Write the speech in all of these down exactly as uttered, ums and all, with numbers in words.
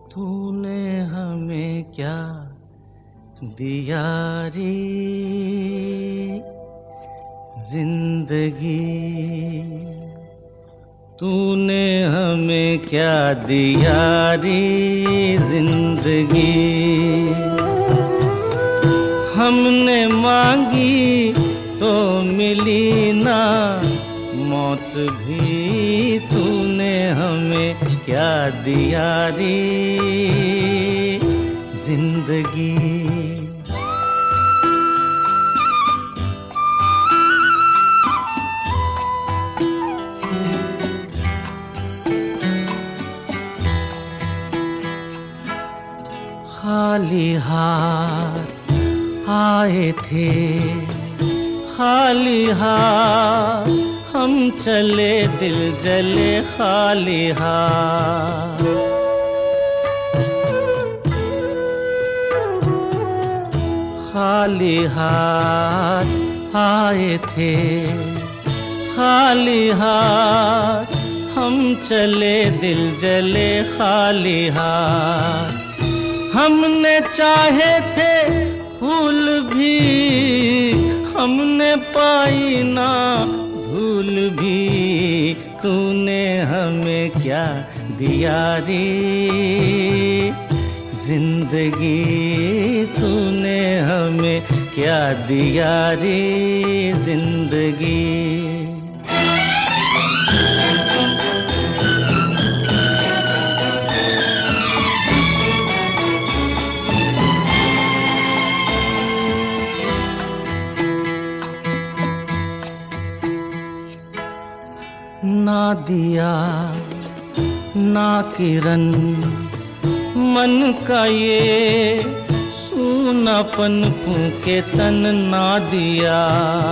तूने हमें क्या दिया रे जिंदगी, तूने हमें क्या दिया रे जिंदगी। हमने मांगी तो मिली ना मौत भी, तूने हमें क्या दिया रे जिंदगी। खाली हाथ आए थे, खाली हाथ हम चले, दिल जले खाली हाथ। खाली हाथ आए थे, खाली हाथ हम चले, दिल जले खाली हाथ। हमने चाहे थे फूल भी, हमने पाई ना धूल भी, तूने हमें क्या दिया रे जिंदगी। तूने हमें क्या दिया रे जिंदगी। ना दिया ना किरण मन का ये सूनापन फूके तन, ना दिया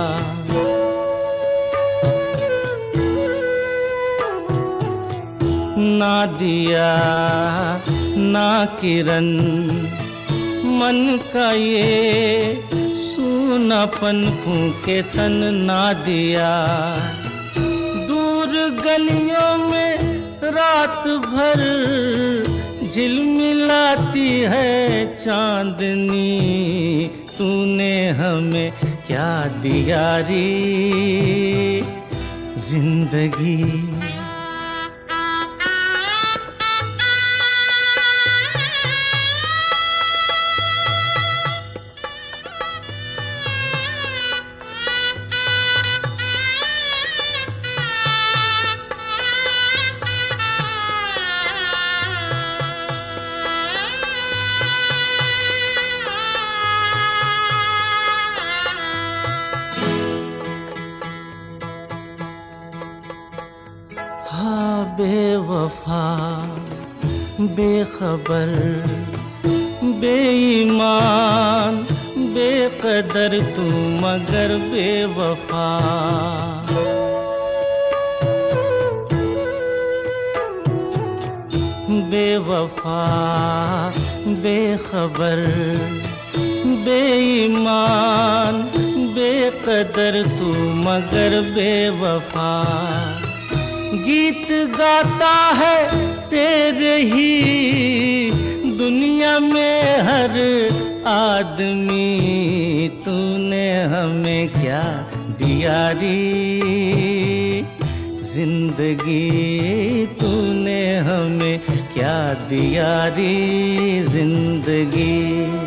ना दिया ना किरण मन का ये सूनापन फूके तन, ना दिया। दूर गलियों में रात भर झिलमिलाती है चांदनी, तूने हमें क्या दिया रे जिंदगी। हाँ बेवफा बेखबर बेईमान बेकदर तू मगर बेवफा। बेवफा बेखबर बेईमान बेकदर तू मगर बेवफा। गीत गाता है तेरे ही दुनिया में हर आदमी, तूने हमें क्या दिया रे जिंदगी। तूने हमें क्या दिया रे जिंदगी।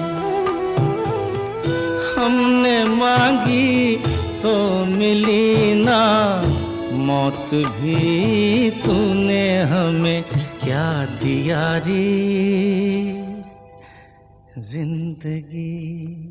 हमने मांगी तो मिली ना मौत भी, तूने हमें क्या दिया रे जिंदगी।